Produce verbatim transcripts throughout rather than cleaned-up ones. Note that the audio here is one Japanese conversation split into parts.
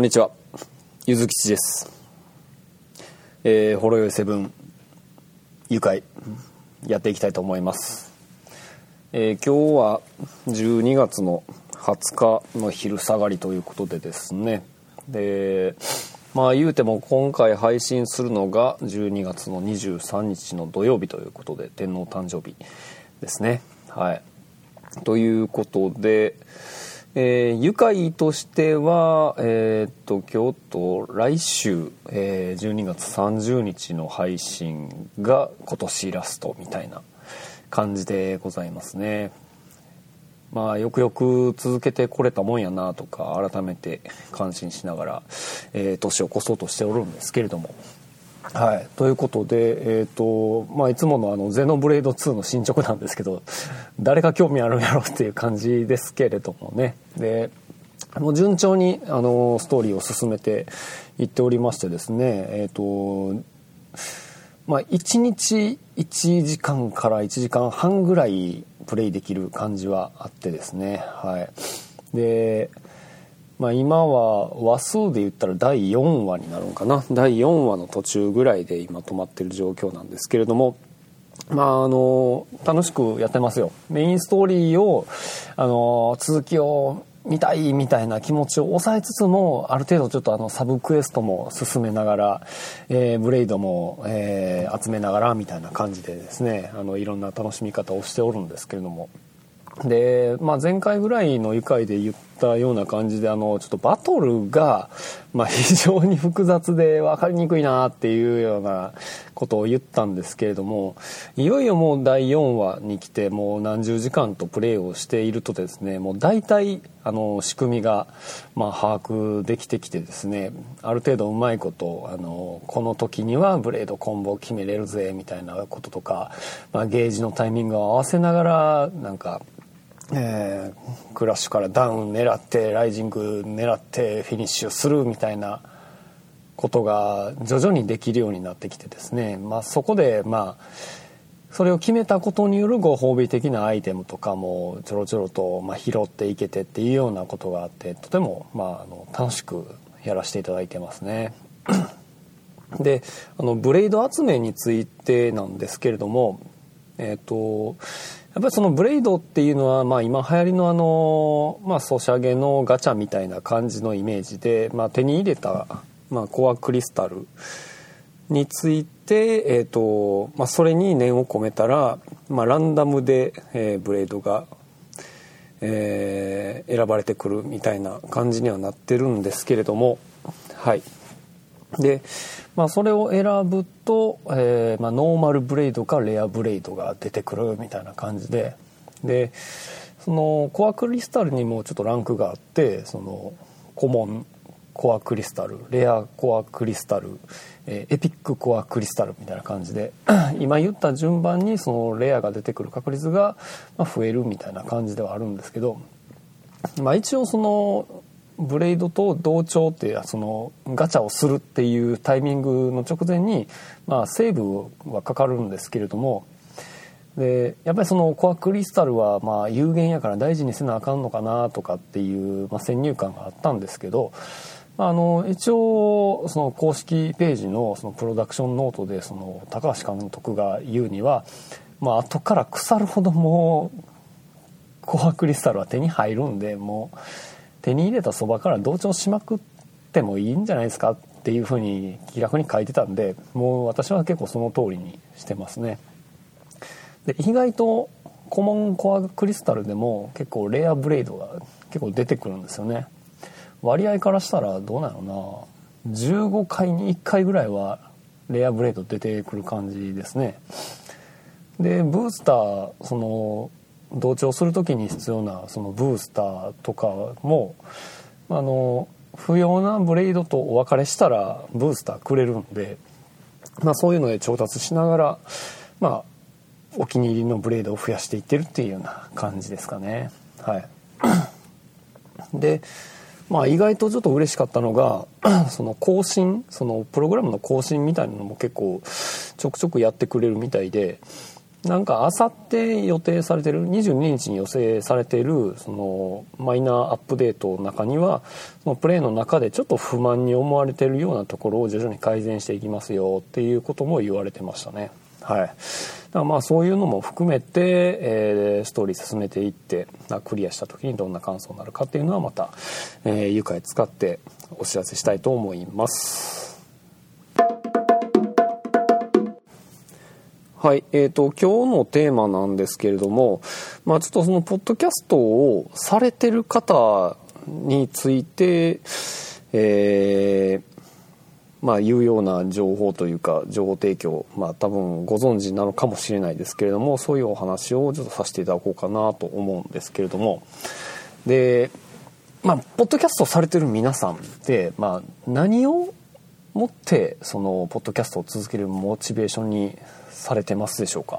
んにちは、ゆずきちです。えー、ほろよいセブン愉快やっていきたいと思います。えー、今日はじゅうにがつのはつかの昼下がりということでですね、でまあ言うても今回配信するのがじゅうにがつのにじゅうさんにちの土曜日ということで、天皇誕生日ですね。はい、ということで、えー、愉快としては、えー、っと今日と来週、えー、じゅうにがつさんじゅうにちの配信が今年ラストみたいな感じでございますね。まあよくよく続けてこれたもんやなとか改めて感心しながら、えー、年を越そうとしておるんですけれども、はい、ということで、えーとまあ、いつものあのゼノブレードツーの進捗なんですけど、誰が興味あるんやろっていう感じですけれどもね。でもう順調にあのストーリーを進めていっておりましてですね、えーとまあ、いちにちいちじかんからいちじかんはんぐらいプレイできる感じはあってですね、はい、でまあ、今は話数で言ったらだいよんわになるのかな。だいよんわの途中ぐらいで今止まってる状況なんですけれども、まああの楽しくやってますよ。メインストーリーをあの続きを見たいみたいな気持ちを抑えつつも、ある程度ちょっとあのサブクエストも進めながら、えー、ブレイドも、えー、集めながらみたいな感じでですね、あのいろんな楽しみ方をしておるんですけれども、で、まあ、前回ぐらいの愉快で言ったような感じで、あのちょっとバトルが、まあ、非常に複雑で分かりにくいなっていうようなことを言ったんですけれども、いよいよもうだいよんわに来てもう何十時間とプレイをしているとですね、もう大体あの仕組みが、まあ、把握できてきてですね、ある程度うまいことあのこの時にはブレードコンボを決めれるぜみたいなこととか、まあ、ゲージのタイミングを合わせながらなんかえー、クラッシュからダウン狙ってライジング狙ってフィニッシュするみたいなことが徐々にできるようになってきてですね、まあ、そこでまあそれを決めたことによるご褒美的なアイテムとかもちょろちょろとまあ拾っていけてっていうようなことがあって、とてもまああの楽しくやらせていただいてますね。であのブレイド集めについてなんですけれども、えっとやっぱりそのブレイドっていうのは、まあ、今流行りのあの、まあ、ソシャゲのガチャみたいな感じのイメージで、まあ、手に入れた、まあ、コアクリスタルについて、えーとまあ、それに念を込めたら、まあ、ランダムで、えー、ブレイドが、えー、選ばれてくるみたいな感じにはなってるんですけれども、はい。でまあ、それを選ぶと、えーまあ、ノーマルブレイドかレアブレイドが出てくるみたいな感じで、でそのコアクリスタルにもちょっとランクがあって、そのコモンコアクリスタル、レアコアクリスタル、えー、エピックコアクリスタルみたいな感じで今言った順番にそのレアが出てくる確率が増えるみたいな感じではあるんですけど、まあ、一応そのブレイドと同調っていうそのガチャをするっていうタイミングの直前に、まあ、セーブはかかるんですけれども、でやっぱりそのコアクリスタルはまあ有限やから大事にせなあかんのかなとかっていう、まあ、先入観があったんですけど、あの一応その公式ページのそのプロダクションノートでその高橋監督が言うには、まあ後から腐るほどもうコアクリスタルは手に入るんで、もう手に入れたそばから同調しまくってもいいんじゃないですかっていうふうに気楽に書いてたんで、もう私は結構その通りにしてますね。で意外とコモンコアクリスタルでも結構レアブレイドが結構出てくるんですよね。割合からしたらどうなのな、じゅうごかいにいっかいぐらいはレアブレイド出てくる感じですね。でブースター、その同調する時に必要なそのブースターとかもあの不要なブレイドとお別れしたらブースターくれるんで、まあ、そういうので調達しながら、まあ、お気に入りのブレイドを増やしていってるっていうような感じですかね。はい、で、まあ、意外とちょっと嬉しかったのがその更新、そのプログラムの更新みたいなのも結構ちょくちょくやってくれるみたいで、 なんかあさって予定されてるにじゅうににちに予定されているそのマイナーアップデートの中にはそのプレイの中でちょっと不満に思われているようなところを徐々に改善していきますよっていうことも言われてましたね。はい、だからまあそういうのも含めて、えー、ストーリー進めていってクリアした時にどんな感想になるかっていうのはまた、えー、愉快使ってお知らせしたいと思います。はい、えーと今日のテーマなんですけれども、まあ、ちょっとそのポッドキャストをされてる方について、えーまあ、有用な情報というか情報提供、まあ、多分ご存知なのかもしれないですけれども、そういうお話をちょっとさせていただこうかなと思うんですけれども、で、まあ、ポッドキャストされてる皆さんって、まあ、何をもってそのポッドキャストを続けるモチベーションにされてますでしょうか。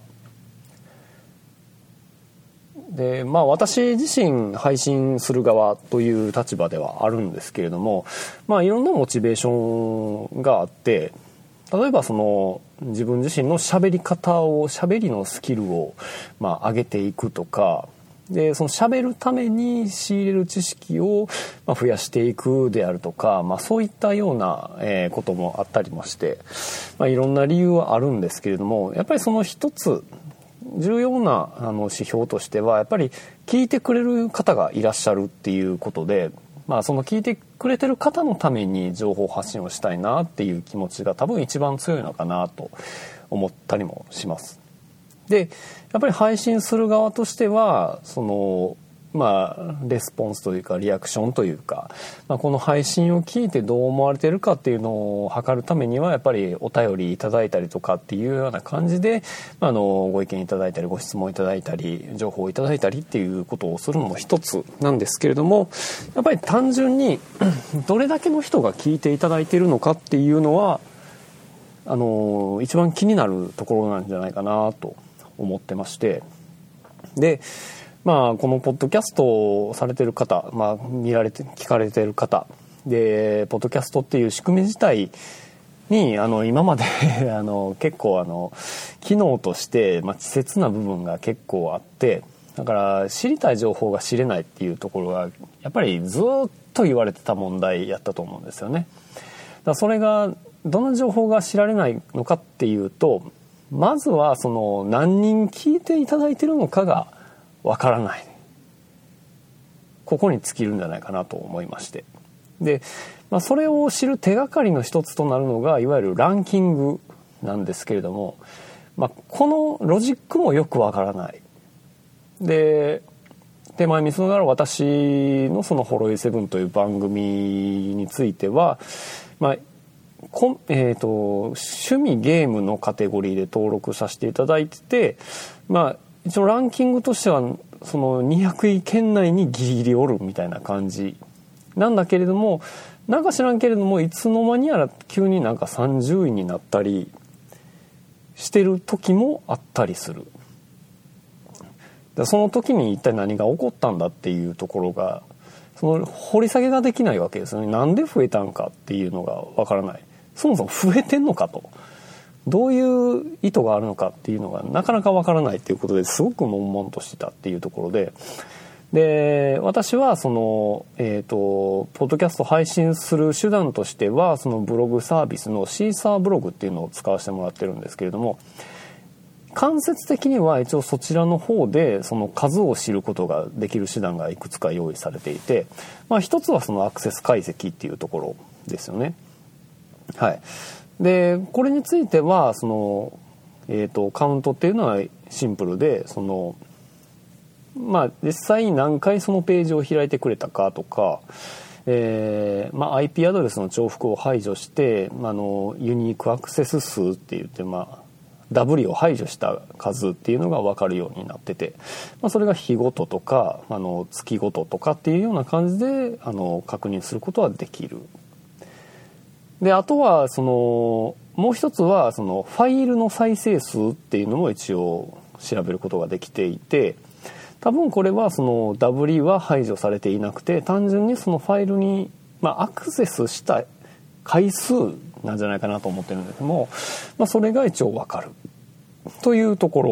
でまあ、私自身配信する側という立場ではあるんですけれども、まあ、いろんなモチベーションがあって、例えばその自分自身の喋り方を喋りのスキルをまあ上げていくとかで、その喋るために仕入れる知識をまあ増やしていくであるとか、まあ、そういったようなえこともあったりもして、まあ、いろんな理由はあるんですけれども、やっぱりその一つ重要なあの指標としてはやっぱり聞いてくれる方がいらっしゃるっていうことで、まあ、その聞いてくれてる方のために情報発信をしたいなっていう気持ちが多分一番強いのかなと思ったりもします。でやっぱり配信する側としてはそのまあレスポンスというかリアクションというか、まあ、この配信を聞いてどう思われてるかっていうのを測るためにはやっぱりお便りいただいたりとかっていうような感じで、あのご意見いただいたりご質問いただいたり情報をいただいたりっていうことをするのも一つなんですけれども、やっぱり単純にどれだけの人が聞いていただいているのかっていうのはあの一番気になるところなんじゃないかなと思ってまして、でまあこのポッドキャストをされてる方、まあ、見られて聞かれてる方で、ポッドキャストっていう仕組み自体にあの今まであの結構あの機能として、まあ、稚拙な部分が結構あって、だから知りたい情報が知れないっていうところがやっぱりずっと言われてた問題やったと思うんですよね。だからそれがどの情報が知られないのかっていうと、まずはその何人聞いていただいているのかがわからない、ここに尽きるんじゃないかなと思いまして、で、まあ、それを知る手がかりの一つとなるのがいわゆるランキングなんですけれども、まあ、このロジックもよくわからない。で手前味噌ながら私のそのホロエイセブンという番組については、まあこえーと、趣味ゲームのカテゴリーで登録させていただいてて、まあ一応ランキングとしてはそのにひゃくい圏内にギリギリおるみたいな感じなんだけれども、なんか知らんけれどもいつの間にやら急になんかさんじゅういになったりしてる時もあったりする。でその時に一体何が起こったんだっていうところがその掘り下げができないわけですよね。なんで増えたんかっていうのがわからない。そもそも増えてんのかと、どういう意図があるのかっていうのがなかなかわからないっていうことですごく悶々としてたっていうところで、で私はその、えーと、ポッドキャスト配信する手段としてはそのブログサービスのシーサーブログっていうのを使わせてもらってるんですけれども、間接的には一応そちらの方でその数を知ることができる手段がいくつか用意されていて、まあ、一つはそのアクセス解析っていうところですよね。はい、でこれについてはその、えーと、カウントっていうのはシンプルで、そのまあ実際に何回そのページを開いてくれたかとか、えーまあ、アイピー アドレスの重複を排除して、まあ、あのユニークアクセス数って言って、まあ、ダブリを排除した数っていうのが分かるようになってて、まあ、それが日ごととかあの月ごととかっていうような感じであの確認することはできる。であとはそのもう一つはそのファイルの再生数っていうのも一応調べることができていて、多分これはその ダブリ は排除されていなくて、単純にそのファイルに、まあ、アクセスした回数なんじゃないかなと思ってるんですけども、まあ、それが一応分かるというところ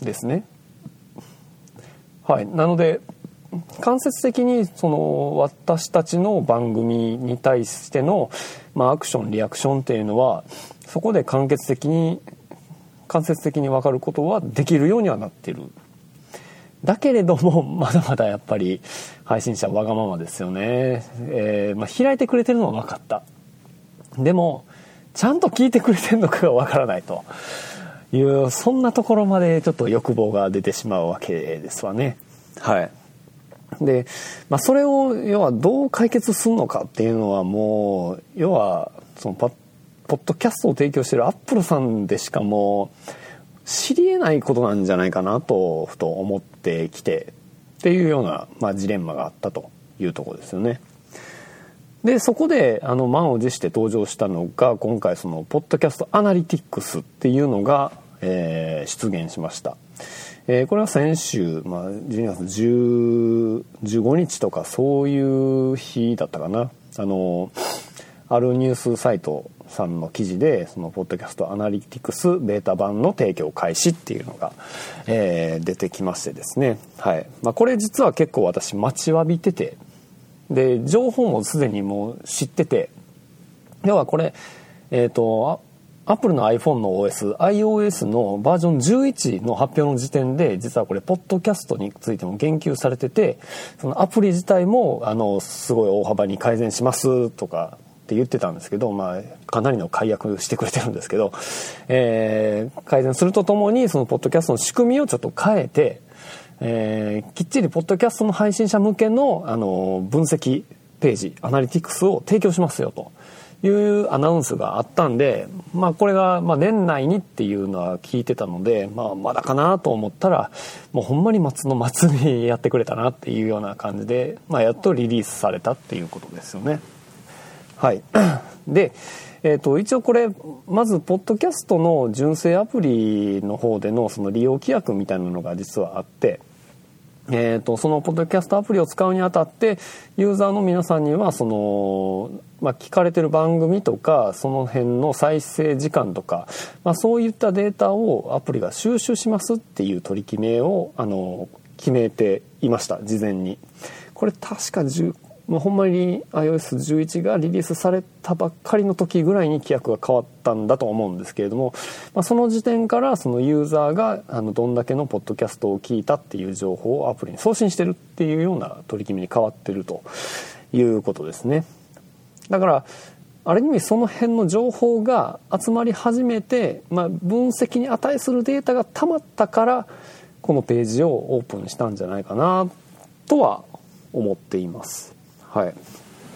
ですね。はい、なので間接的にその私たちの番組に対しての、まあ、アクションリアクションっていうのはそこで間接的に間接的に分かることはできるようにはなっている。だけれどもまだまだやっぱり配信者わがままですよね。えーまあ、開いてくれてるのは分かった。でもちゃんと聞いてくれてるのかが分からないという、そんなところまでちょっと欲望が出てしまうわけですわね。はい。で、まあ、それを要はどう解決するのかっていうのはもう要はそのポッドキャストを提供しているアップルさんでしかも知り得ないことなんじゃないかなとふと思ってきてっていうような、まあ、ジレンマがあったというところですよね。でそこであの満を持して登場したのが今回そのポッドキャストアナリティクスっていうのが、えー、出現しました。えー、これは先週、まあ、じゅうにがつじゅうごにちとかそういう日だったかな。あのあるニュースサイトさんの記事でそのポッドキャストアナリティクスベータ版の提供開始っていうのが、えー、出てきましてですね、はいまあ、これ実は結構私待ちわびてて、で情報もすでにもう知ってて、要はこれえっとアップルの iPhone の オーエス、iOS のバージョンじゅういちの発表の時点で実はこれポッドキャストについても言及されてて、そのアプリ自体もあのすごい大幅に改善しますとかって言ってたんですけど、まあかなりの解約してくれてるんですけど、えー、改善するとともにそのポッドキャストの仕組みをちょっと変えて、えー、きっちりポッドキャストの配信者向けのあの分析ページアナリティクスを提供しますよというアナウンスがあったんで、まあ、これがまあ年内にっていうのは聞いてたので、まあ、まだかなと思ったらもうほんまに末の末にやってくれたなっていうような感じで、まあ、やっとリリースされたっていうことですよね。はいで、えー、と一応これまずポッドキャストの純正アプリの方でのその利用規約みたいなのが実はあって、えー、とそのポッドキャストアプリを使うにあたってユーザーの皆さんにはその、まあ、聞かれてる番組とかその辺の再生時間とか、まあ、そういったデータをアプリが収集しますっていう取り決めをあの決めていました事前に。これ確かじゅうまあ、ほんまに アイオーエスじゅういち がリリースされたばっかりの時ぐらいに規約が変わったんだと思うんですけれども、まあ、その時点からそのユーザーがあのどんだけのポッドキャストを聞いたっていう情報をアプリに送信してるっていうような取り決めに変わってるということですね。だからある意味その辺の情報が集まり始めて、まあ、分析に値するデータがたまったからこのページをオープンしたんじゃないかなとは思っています。はい、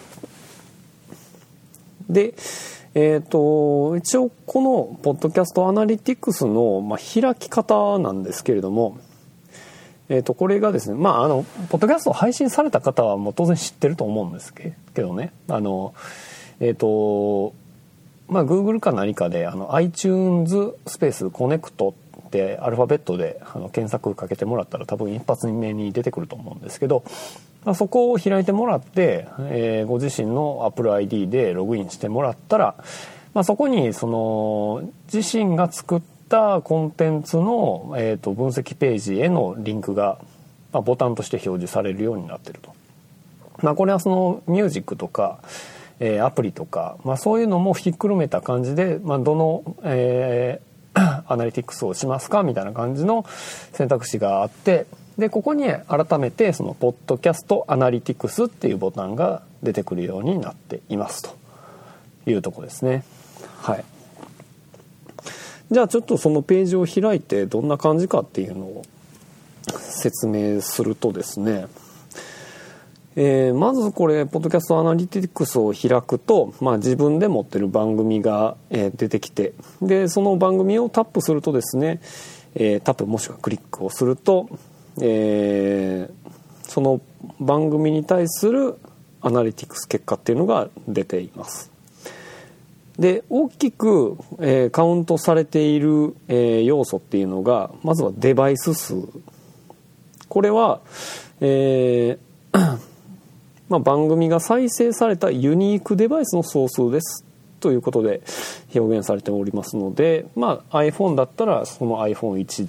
で、えーと、一応このポッドキャストアナリティクスの、まあ、開き方なんですけれども、えーと、これがですね、まあ、あのポッドキャストを配信された方はもう当然知ってると思うんですけどね、あの、えーとまあ、Google か何かであの iTunes スペースコネクトってアルファベットであの検索かけてもらったら多分一発目に出てくると思うんですけど、まあ、そこを開いてもらって、えー、ご自身の Apple アイディー でログインしてもらったら、まあ、そこにその自身が作ったコンテンツの、えーと、分析ページへのリンクが、まあ、ボタンとして表示されるようになっていると。まあ、これはそのミュージックとか、えー、アプリとか、まあ、そういうのもひっくるめた感じで、まあ、どの、えー、アナリティクスをしますかみたいな感じの選択肢があって、でここに改めてそのポッドキャストアナリティクスっていうボタンが出てくるようになっていますというところですね。はい。じゃあちょっとそのページを開いてどんな感じかっていうのを説明するとですね、えー、まずこれポッドキャストアナリティクスを開くと、まあ、自分で持ってる番組が、えー、出てきて、でその番組をタップするとですね、えー、タップもしくはクリックをすると、えー、その番組に対するアナリティクス結果っていうのが出ています。で大きく、えー、カウントされている、えー、要素っていうのがまずはデバイス数。これは、えーまあ、番組が再生されたユニークデバイスの総数ですということで表現されておりますので、まあ、iPhone だったらその アイフォンいち 台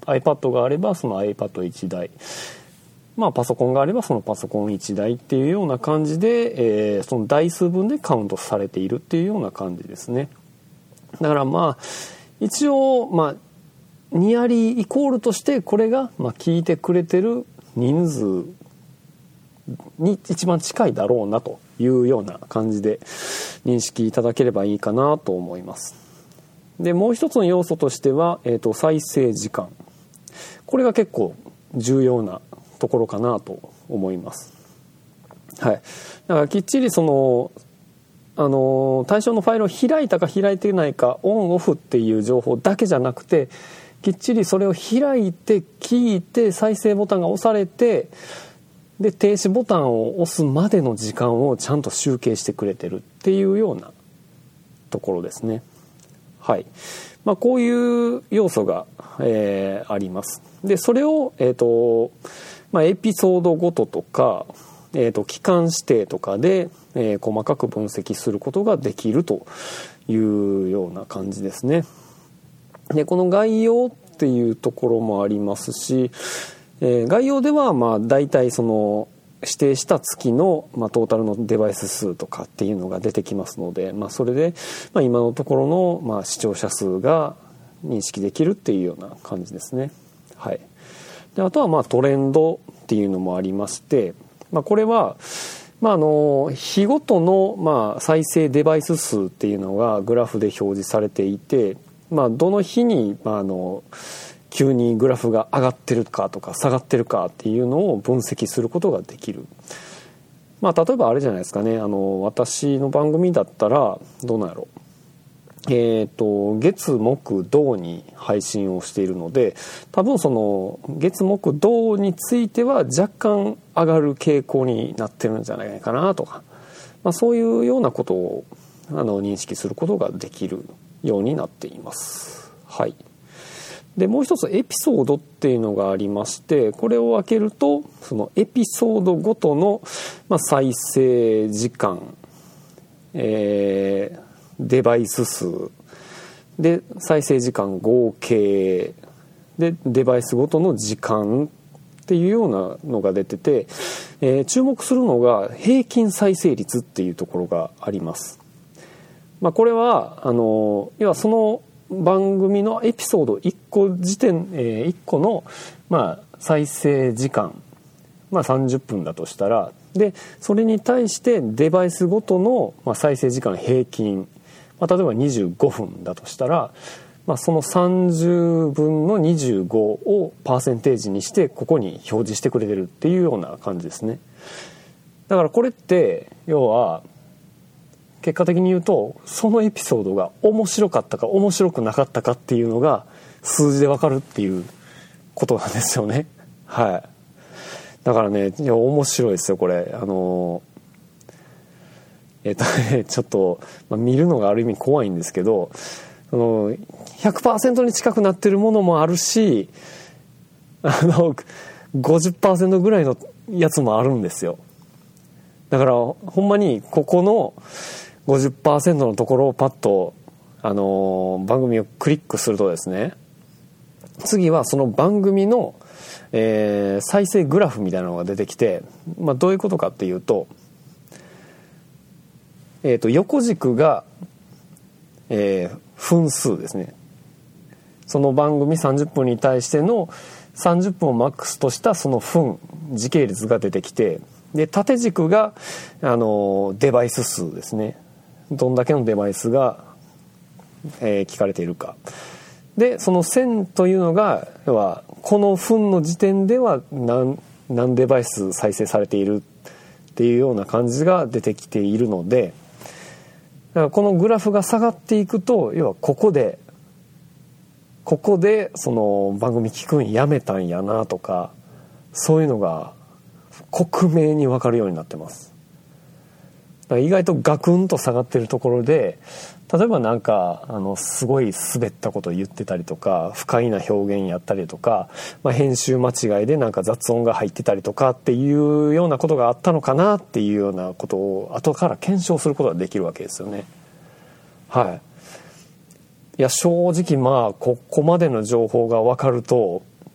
iPad があればその iPadいちだい、まあ、パソコンがあればそのパソコンいちだいっていうような感じで、えー、その台数分でカウントされているっていうような感じですね。だからまあ一応まあニアリーイコールとしてこれがまあ聞いてくれてる人数に一番近いだろうなというような感じで認識いただければいいかなと思います。でもう一つの要素としては、えーと、再生時間、これが結構重要なところかなと思います。はい、だからきっちりそのあの対象のファイルを開いたか開いてないかオンオフっていう情報だけじゃなくて、きっちりそれを開いて聞いて再生ボタンが押されて、で停止ボタンを押すまでの時間をちゃんと集計してくれてるっていうようなところですね。はい、まあ、こういう要素が、えー、あります。でそれを、えーとまあ、エピソードごととか、えーと、期間指定とかで、えー、細かく分析することができるというような感じですね。でこの概要っていうところもありますし、えー、概要ではまあ大体その指定した月の、まあ、トータルのデバイス数とかっていうのが出てきますので、まあ、それで、まあ、今のところの、まあ、視聴者数が認識できるっていうような感じですね。はい、であとはまあトレンドっていうのもありまして、まあ、これは、まあ、あの日ごとの、まあ、再生デバイス数っていうのがグラフで表示されていて、まあ、どの日に、まあ、あの急にグラフが上がってるかとか下がってるかっていうのを分析することができる。まあ、例えばあれじゃないですかね、あの私の番組だったらどうなんやろう、えーと月木土に配信をしているので、多分その月木土については若干上がる傾向になってるんじゃないかなとか、まあ、そういうようなことをあの認識することができるようになっています。はい、でもう一つエピソードっていうのがありまして、これを開けるとそのエピソードごとの、まあ、再生時間、えー、デバイス数で再生時間合計でデバイスごとの時間っていうようなのが出てて、えー、注目するのが平均再生率っていうところがあります。まあ、これはあの要はその番組のエピソードいっこ時点、えー、いっこの、まあ、再生時間、まあ、さんじゅっぷんだとしたら、でそれに対してデバイスごとの、まあ、再生時間平均、まあ、例えばにじゅうごふんだとしたら、まあ、そのさんじゅうぶんのにじゅうごをパーセンテージにしてここに表示してくれてるっていうような感じですね。だからこれって要は結果的に言うとそのエピソードが面白かったか面白くなかったかっていうのが数字で分かるっていうことなんですよね。はい、だからね、いや面白いですよこれ。あのえっとねちょっと、まあ、見るのがある意味怖いんですけど、あの ひゃくパーセント に近くなってるものもあるし、あの ごじゅっパーセント ぐらいのやつもあるんですよ。だからほんまにここのごじゅっパーセント のところをパッと、あのー、番組をクリックするとですね、次はその番組の、えー、再生グラフみたいなのが出てきて、まあ、どういうことかっていうと、えーと、横軸が、えー、分数ですね。その番組さんじゅっぷんに対してのさんじゅっぷんをマックスとしたその分時系列が出てきて、で縦軸が、あのー、デバイス数ですね。どんだけのデバイスが、えー、聞かれているかで、その線というのが要はこの分の時点では 何, 何デバイス再生されているっていうような感じが出てきているので、だからこのグラフが下がっていくと、要はここでここでその番組聞くんやめたんやなとか、そういうのが克明に分かるようになってます。意外とガクンと下がってるところで、例えばなんかあのすごい滑ったことを言ってたりとか、不快な表現やったりとか、まあ、編集間違いでなんか雑音が入ってたりとかっていうようなことがあったのかなっていうようなことを後から検証することができるわけですよね。はい。いや正直まあここまでの情報が分かると、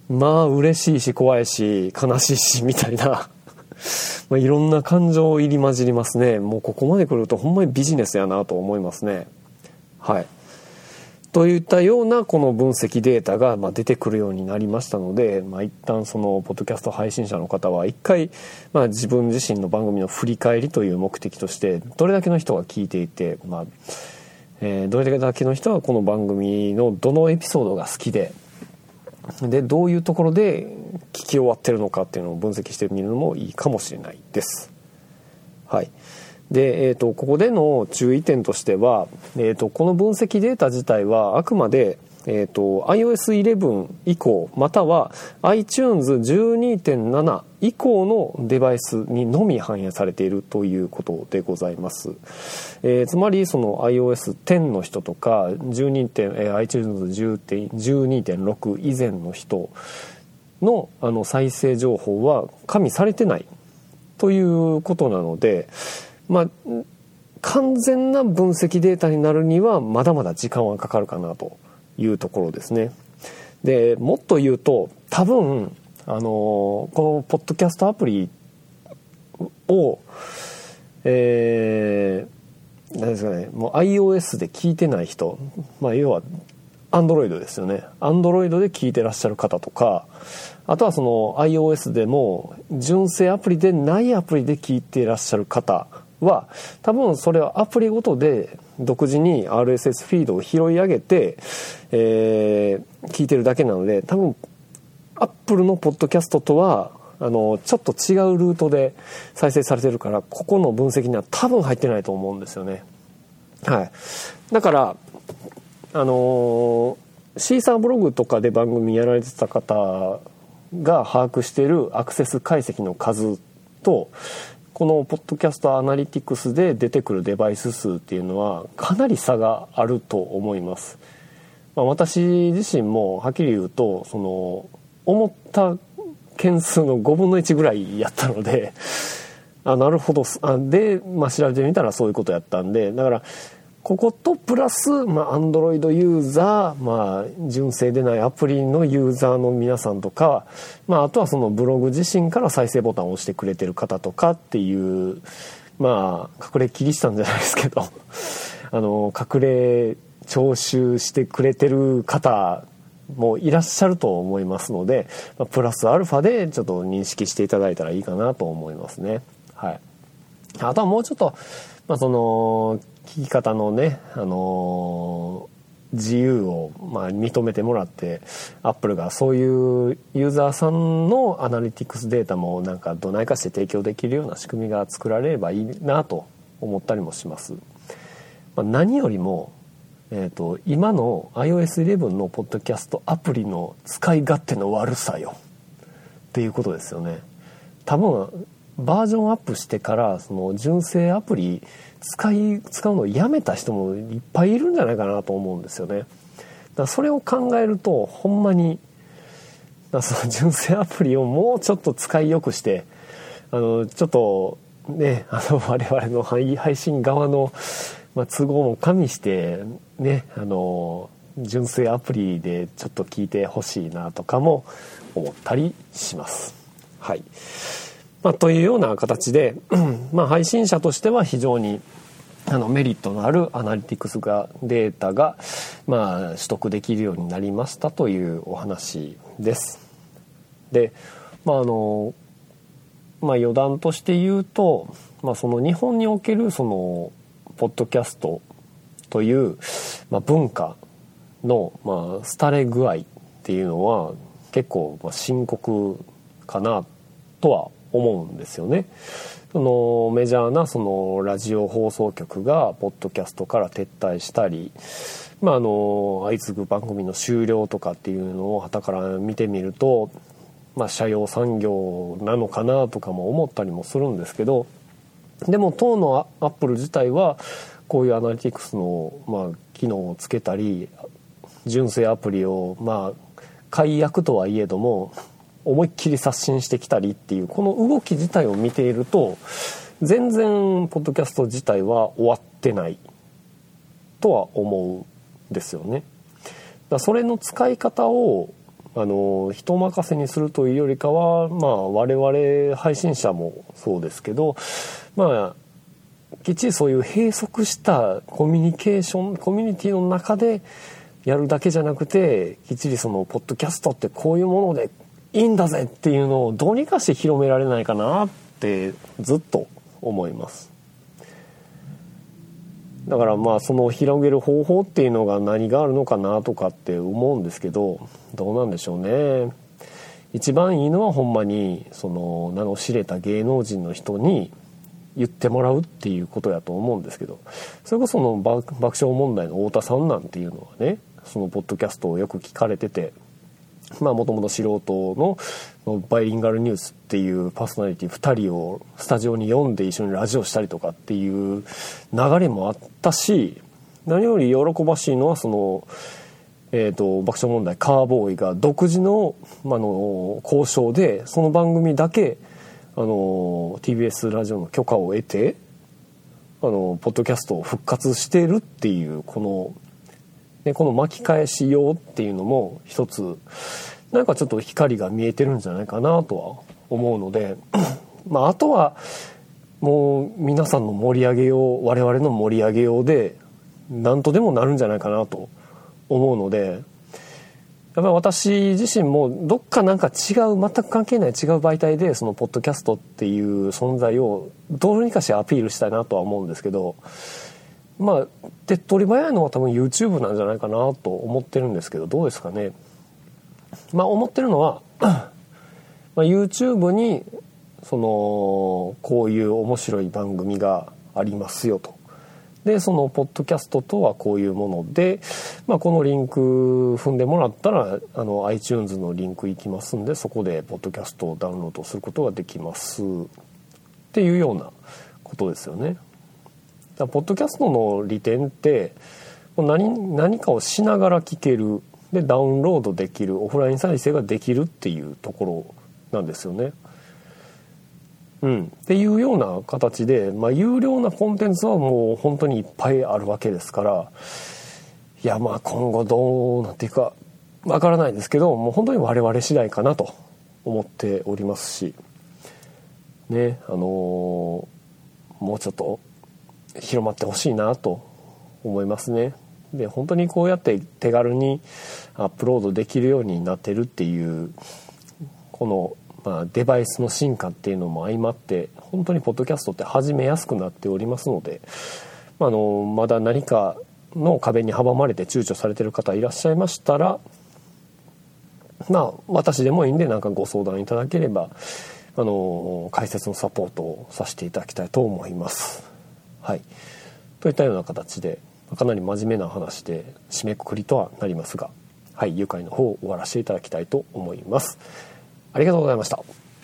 まあ嬉しいし怖いし悲しいしみたいなまあいろんな感情入り混じりますね。もうここまで来るとほんまにビジネスやなと思いますね。はい。といったようなこの分析データがまあ出てくるようになりましたので、まあ、一旦そのポッドキャスト配信者の方は一回まあ自分自身の番組の振り返りという目的としてどれだけの人が聞いていて、まあえー、どれだけの人がこの番組のどのエピソードが好きででどういうところで聞き終わってるのかっていうのを分析してみるのもいいかもしれないです。はい。で、えーと、ここでの注意点としては、えーと、この分析データ自体はあくまで、えーと、アイオーエスじゅういち 以降または iTunesじゅうにてんなな 以降のデバイスにのみ反映されているということでございます。えー、つまりその アイオーエスじゅう の人とかじゅうにてん、えー、iTunesじゅうにてんろく 以前の人の、あの再生情報は加味されてないということなので、まあ、完全な分析データになるにはまだまだ時間はかかるかなというところですね。でもっと言うと多分あのこのポッドキャストアプリをえー、何ですかね、もう iOS で聞いてない人、まあ要は Android ですよね。Android で聞いてらっしゃる方とか、あとはその iOS でも純正アプリでないアプリで聞いていらっしゃる方は多分それはアプリごとで独自に アールエスエス フィードを拾い上げて、えー、聞いてるだけなので、多分 Apple のポッドキャストとはあのちょっと違うルートで再生されてるから、ここの分析には多分入ってないと思うんですよね。はい。だからあのシーサーブログとかで番組やられてた方が把握しているアクセス解析の数とこのポッドキャストアナリティクスで出てくるデバイス数っていうのはかなり差があると思います。まあ、私自身もはっきり言うとその思った件数のごぶんのいちぐらいやったので、あなるほどあで、まあ、調べてみたらそういうことやったんで、だからこことプラス、まあ、Android ユーザー、まあ、純正でないアプリのユーザーの皆さんとか、まあ、あとはそのブログ自身から再生ボタンを押してくれてる方とかっていう、まあ、隠れキリシタンじゃないですけど、あの、隠れ徴収してくれてる方もいらっしゃると思いますので、まあ、プラスアルファでちょっと認識していただいたらいいかなと思いますね。はい。あとはもうちょっと、まあ、その、聞き方のね、あのー、自由をまあ認めてもらって、アップルがそういうユーザーさんのアナリティクスデータもなんかどないかして提供できるような仕組みが作られればいいなと思ったりもします。まあ、何よりも、えーと、今の アイオーエスじゅういち のポッドキャストアプリの使い勝手の悪さよっていうことですよね。多分バージョンアップしてからその純正アプリ使い使うのをやめた人もいっぱいいるんじゃないかなと思うんですよね。だからそれを考えるとほんまにだその純正アプリをもうちょっと使いよくして、あのちょっとね、あの我々の配信側の、まあ、都合も加味してね、あの純正アプリでちょっと聞いてほしいなとかも思ったりします。はい。まあ、というような形で、まあ、配信者としては非常にあのメリットのあるアナリティクスがデータが、まあ、取得できるようになりましたというお話です。で、まああのまあ、余談として言うと、まあ、その日本におけるそのポッドキャストという、まあ、文化の、まあ、廃れ具合っていうのは結構深刻かなとは思うんですよね。そのメジャーなそのラジオ放送局がポッドキャストから撤退したり、まあ、あの相次ぐ番組の終了とかっていうのを傍から見てみると、まあ、社用産業なのかなとかも思ったりもするんですけど、でも当のアップル自体はこういうアナリティクスの、まあ、機能をつけたり純正アプリをまあ解約とはいえども思いっきり刷新してきたりっていうこの動き自体を見ていると全然ポッドキャスト自体は終わってないとは思うんですよね。だからそれの使い方をあの人任せにするというよりかは、まあ、我々配信者もそうですけど、まあきっちりそういう閉塞したコミュニケーションコミュニティの中でやるだけじゃなくて、きっちりそのポッドキャストってこういうものでいいんだぜっていうのをどうにかして広められないかなってずっと思います。だからまあその広げる方法っていうのが何があるのかなとかって思うんですけど、どうなんでしょうね。一番いいのはほんまにその名の知れた芸能人の人に言ってもらうっていうことやと思うんですけど、それこその爆笑問題の太田さんなんていうのはね、そのポッドキャストをよく聞かれてて、まあもともと素人のバイリンガルニュースっていうパーソナリティふたりをスタジオに呼んで一緒にラジオしたりとかっていう流れもあったし、何より喜ばしいのはその、えーと爆笑問題カーボーイが独自の、まあ、の交渉でその番組だけあの ティービーエス ラジオの許可を得てあのポッドキャストを復活しているっていうこのでこの巻き返しようっていうのも一つなんかちょっと光が見えてるんじゃないかなとは思うのでまああとはもう皆さんの盛り上げよう我々の盛り上げようで何とでもなるんじゃないかなと思うので、やっぱり私自身もどっかなんか違う全く関係ない違う媒体でそのポッドキャストっていう存在をどうにかしてアピールしたいなとは思うんですけど、まあ手っ取り早いのは多分 YouTube なんじゃないかなと思ってるんですけど、どうですかね。まあ思ってるのはまあ YouTube にそのこういう面白い番組がありますよと。でそのポッドキャストとはこういうもので、まあ、このリンク踏んでもらったらあの iTunes のリンク行きますんで、そこでポッドキャストをダウンロードすることができますっていうようなことですよね。だからポッドキャストの利点って何、何かをしながら聞ける、でダウンロードできる、オフライン再生ができるっていうところなんですよね。うん、っていうような形で、まあ、有料なコンテンツはもう本当にいっぱいあるわけですから、いやまあ今後どうなっていくかわからないですけど、もう本当に我々次第かなと思っておりますしね、あのー、もうちょっと広まってほしいなと思いますね。で本当にこうやって手軽にアップロードできるようになってるっていうこのまあ、デバイスの進化っていうのも相まって本当にポッドキャストって始めやすくなっておりますので、あのまだ何かの壁に阻まれて躊躇されている方いらっしゃいましたら、まあ私でもいいんでなんかご相談いただければあの解説のサポートをさせていただきたいと思います。はい、といったような形でかなり真面目な話で締めくくりとはなりますが、はい、愉快の方を終わらせていただきたいと思います。ありがとうございました。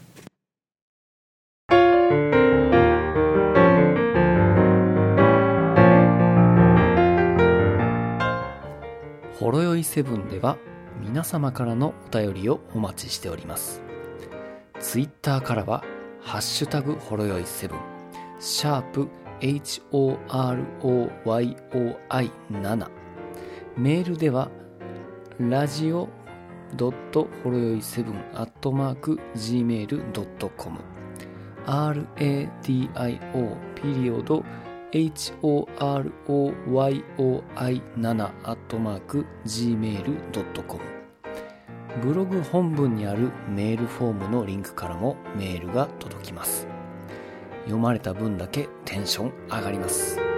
ほろよいセブンでは皆様からのお便りをお待ちしております。ツイッターからはハッシュタグほろよいセブン、シャープ エイチオーアールオーワイオーアイセブン、メールではラジオドットほろよいセブンアットマーク ジーメールドットコム ラディオピリオド エイチオーアールオーワイオーアイセブン アットマーク ジーメールドットコム。 ブログ本文にあるメールフォームのリンクからもメールが届きます。読まれた分だけテンション上がります。